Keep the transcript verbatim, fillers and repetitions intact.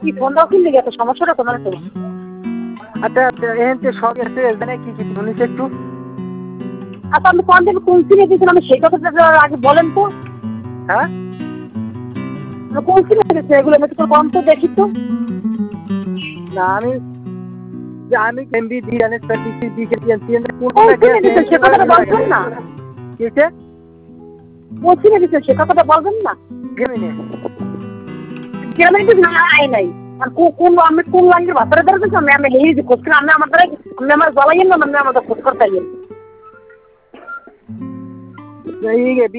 কি ফোন দাও কি লেগে এত সমস্যাটা তোমার তো? আচ্ছা এখানে সব আছে এখানে কি কি শুনিস একটু? আচ্ছা আপনি কোন দিন কোন সিমে দিয়েছেন আমি সেই কথাটা আগে বলেন তো। হ্যাঁ কোন সিমে দিয়েছেন এগুলো আমি তো কম তো দেখি তো। না আমি যে আমি এমবি দিয়ে জানি সার্ভিস দিয়ে দিয়েছি কোন সিমে দিয়েছেন সে কথাটা বলবেন না? কিসে? কোন সিমে দিয়েছেন সে কথাটা বলবেন না? গেমিনে গেমিনে না আই নাই আর কোন আমি কোন লাইনের ভাষাটা ধরতেছি আমি আমি এই যে খোঁজ করে আমি আমার দ্বারা আমি আমার জ্বালাইয়েন না আমি আমার খোঁজ করতে